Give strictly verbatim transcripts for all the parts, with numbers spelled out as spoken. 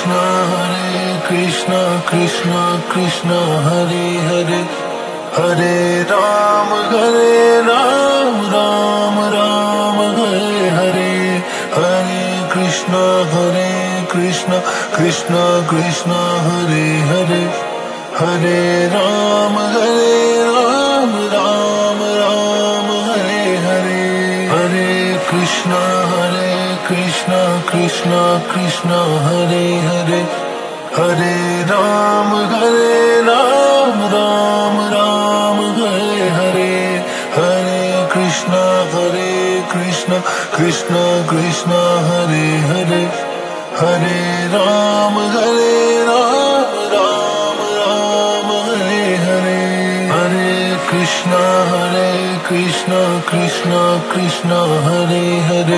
Krishna, Hare Krishna, Krishna Krishna, Hare Hare, Hare Ram, Hare Ram, Ram Ram, Hare Hare, Hare Krishna, Hare Krishna, Krishna Krishna, Hare Hare, Hare Ram, Hare Ram, Ram Ram, Hare Hare, Hare Krishna, Hare Krishna, Krishna Krishna, Hare Hare, Hare Ram, Hare Ram, Ram Ram, Hare Hare, Hare Krishna, Hare Krishna, Krishna Krishna, Hare Hare, Hare Ram, Hare Ram, Ram Ram, Hare Hare, Hare Krishna, Hare Krishna, Krishna Krishna, Hare Hare,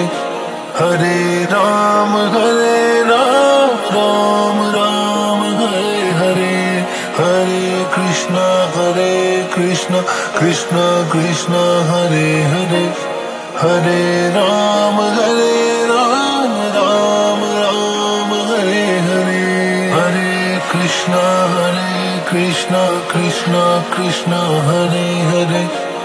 Hare Ram, Hare Ram, Ram Ram, Hare Hare, Hare Krishna, Hare Krishna, Krishna Krishna, Hare Hare, Hare Ram, Hare Ram, Ram Ram, Hare Hare, Hare Krishna, Hare Krishna, Krishna Krishna, Hare Hare,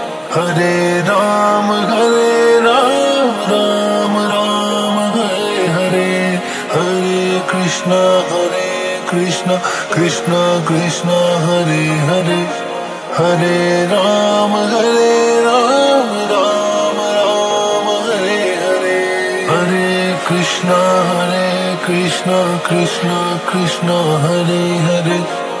Hare Ram, Hare Ram, Ram Ram, Hare Hare, Hare Krishna, Hare Krishna, Krishna Krishna, Hare Hare, Hare Ram, Hare Ram, Ram Ram, Hare Hare, Hare Krishna, Hare Krishna, Krishna Krishna, Hare Hare,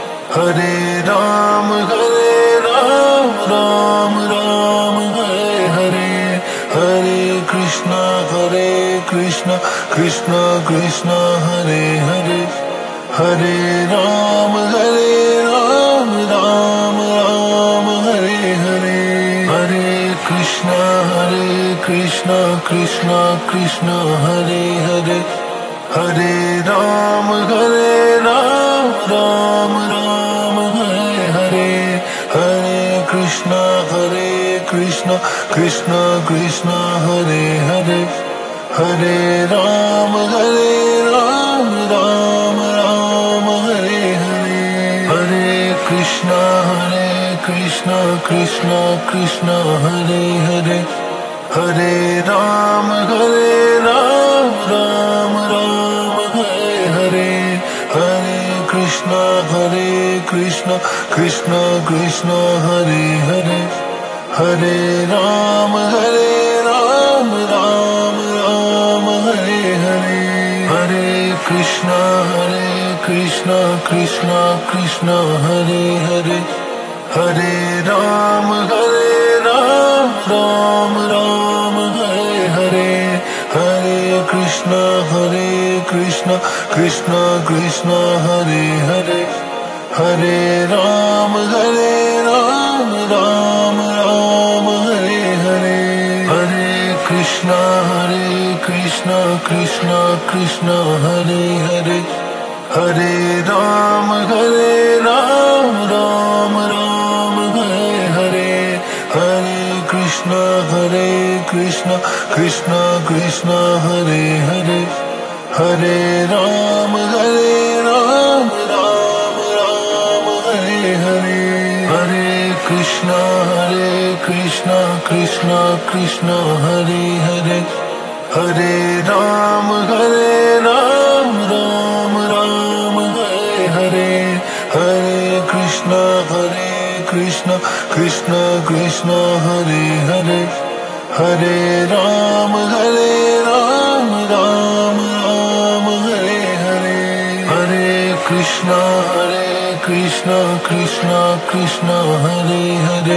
Hare Ram, Hare Ram, Ram Ram, Hare Hare, Hare Krishna, Hare Krishna, Krishna Krishna, Hare Hare, Hare Ram, Hare Ram, Ram Ram, Hare Hare, Hare Krishna, Hare Krishna, Krishna Krishna, Hare Hare, Hare Ram, Hare Ram, Ram Ram, Hare Hare, Hare Krishna, Hare Krishna, Krishna Krishna, Hare Hare, Hare Ram, Hare Ram, Ram Ram, Hare Hare, Hare Krishna, Hare Krishna, Krishna Krishna, Hare Hare, Hare Ram, Hare Ram, Ram Ram, Hare Hare, Hare Krishna, Hare Krishna, Krishna Krishna, Hare Hare, Hare Ram, Hare Ram, Ram Ram, Hare Hare, Hare Krishna, Hare Krishna, Krishna Krishna, Hare Hare, Hare Ram, Hare Ram, Ram Ram, Hare Hare, Hare Krishna, Hare Krishna, Krishna Krishna, Hare Hare, Hare Ram, Hare Ram, Ram Ram, Hare Hare, Hare Krishna, Hare Krishna, Krishna Krishna, Hare Hare, Hare Ram, Hare Ram, Ram Ram, Hare Hare, Hare Krishna, Hare Krishna, Krishna Krishna, Hare Hare, Hare Ram, Hare Ram, Ram Ram, Hare Hare, Hare Krishna, Hare Krishna, Krishna Krishna, Hare Hare, Hare Ram, Hare Ram, Ram Ram, Hare Hare, Hare Krishna, Hare Krishna, Krishna Krishna, Hare Hare, Hare Ram, Hare Ram, Ram Ram, Hare Hare, Hare Krishna, Hare Krishna, Krishna Krishna, Hare Hare,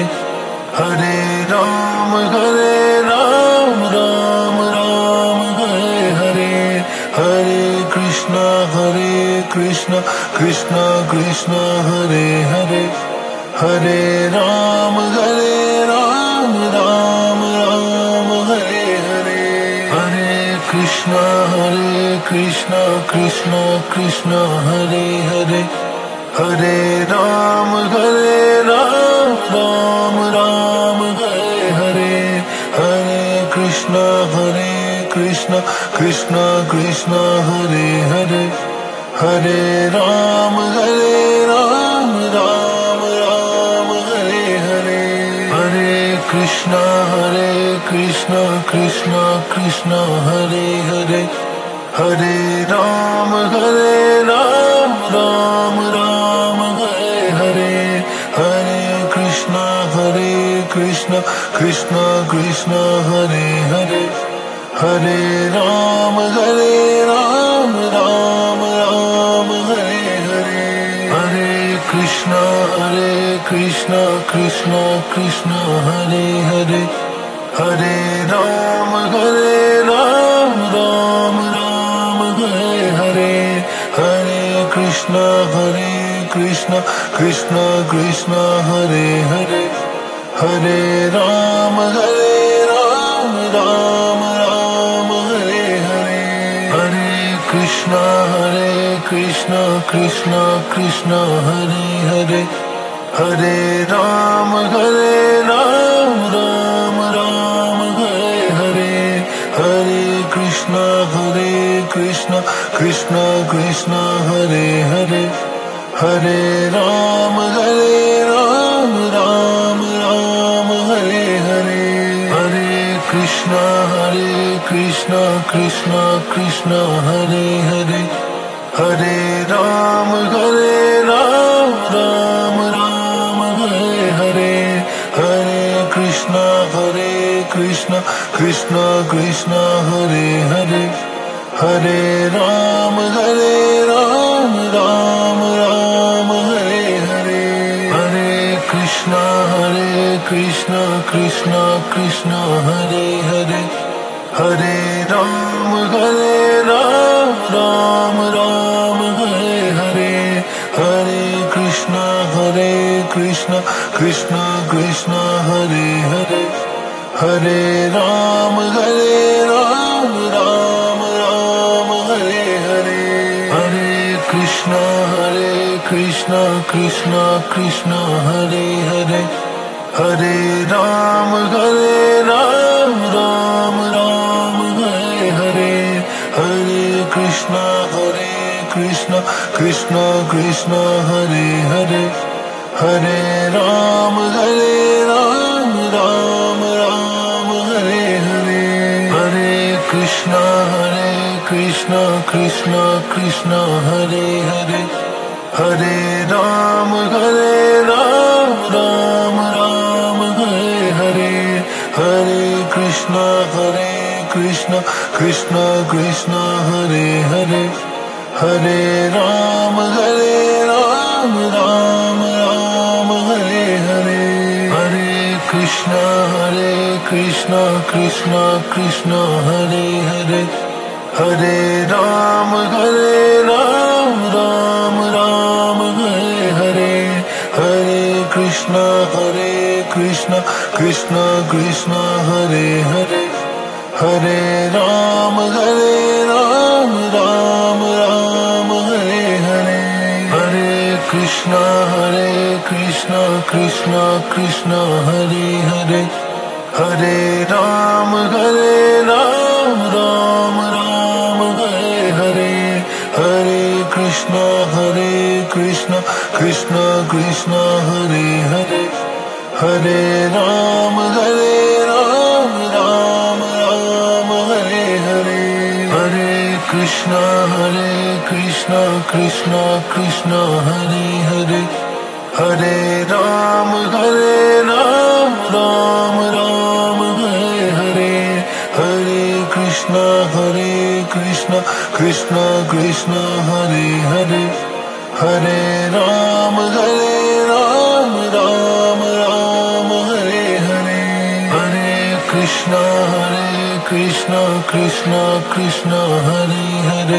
Hare Ram, Hare Ram, Ram Ram, Hare Hare, Hare Krishna, Hare Krishna, Krishna Krishna, Hare Hare, Hare Ram, Hare Ram, Ram Ram, Hare Hare, Hare Krishna, Hare Krishna, Krishna Krishna, Hare Hare, Hare Ram, Hare Ram, Ram Ram, Hare Hare, Hare Krishna, Hare Krishna, Krishna Krishna, Hare Hare, Hare Ram Hare Ram Ram Ram Hare Hare, Hare Krishna Hare Krishna Krishna Krishna Hare Hare, Hare Ram Hare Ram Ram Ram Hare Hare, Hare Krishna Hare Krishna Krishna Krishna Hare Hare, Hare Ram Hare Ram Ram Ram Hare Hare, Hare Krishna Hare Krishna Krishna Krishna Hare Hare, Hare Ram Hare Ram Ram Ram Hare Hare, Hare Krishna Hare Krishna Krishna Krishna Hare Hare, Hare Ram Hare Ram Ram Ram Hare Hare, Hare Krishna Hare Krishna Krishna Krishna Hare Hare, Hare Ram Hare Ram Ram Ram Hare Hare, Hare Krishna Hare Krishna Krishna Krishna Hare Hare, Hare Ram Hare Ram Ram Ram Hare Hare, Hare Krishna Hare Krishna Krishna Krishna Hare Hare, Hare Ram Hare Ram Ram Ram Hare Hare, Hare Krishna Hare Krishna Krishna Krishna Hare Hare, Hare Ram Hare Ram Ram Ram Hare Hare, Hare Krishna Hare Krishna Krishna Krishna Hare Hare, Hare Ram Hare Ram Ram Ram Hare Hare, Hare Krishna Hare Krishna Krishna Krishna Hare Hare, Hare Ram Hare Ram Ram Ram Hare Hare, Hare Krishna Hare Krishna Krishna Krishna Hare Hare, Hare Ram Hare Ram Ram Ram Hare Hare, Hare Krishna Hare Krishna Krishna Krishna Hare Hare, Hare Ram Hare Ram Ram Ram Hare Hare, Hare Krishna Hare Krishna Krishna Krishna Hare Hare, Hare Ram Hare Ram Ram Ram Hare Hare, Hare Krishna Hare Krishna Krishna Krishna Hare Hare, Hare Ram Hare Ram Ram Ram Hare Hare, Hare Krishna Hare Krishna Krishna Krishna Hare Hare, Hare Ram Hare Ram Ram Ram Hare Hare, Hare Krishna Hare Krishna Krishna Krishna Hare Hare, Hare Ram Hare Ram Ram Ram Hare Hare, Hare Krishna Hare Krishna Krishna Krishna Hare Hare, Hare Ram Hare Ram Ram Ram Hare Hare, Hare Krishna Hare Krishna Krishna Krishna Hare Hare, Hare Ram Hare Ram Ram Ram Hare Hare, Hare Krishna Hare Krishna Krishna Krishna Hare Hare, Hare Ram Hare Ram Ram Ram Hare Hare, Hare Krishna Hare Krishna Krishna Krishna Hare Hare, Hare Ram Hare Ram Ram Ram Hare Hare, Hare Krishna Hare Krishna Krishna Krishna Hare Hare,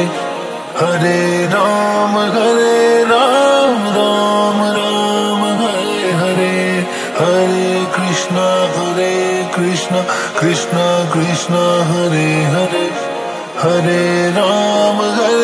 Hare Ram Hare Ram Ram Ram Hare Hare, Hare Krishna Hare Krishna Krishna Krishna Hare Hare, Hare Ram Hare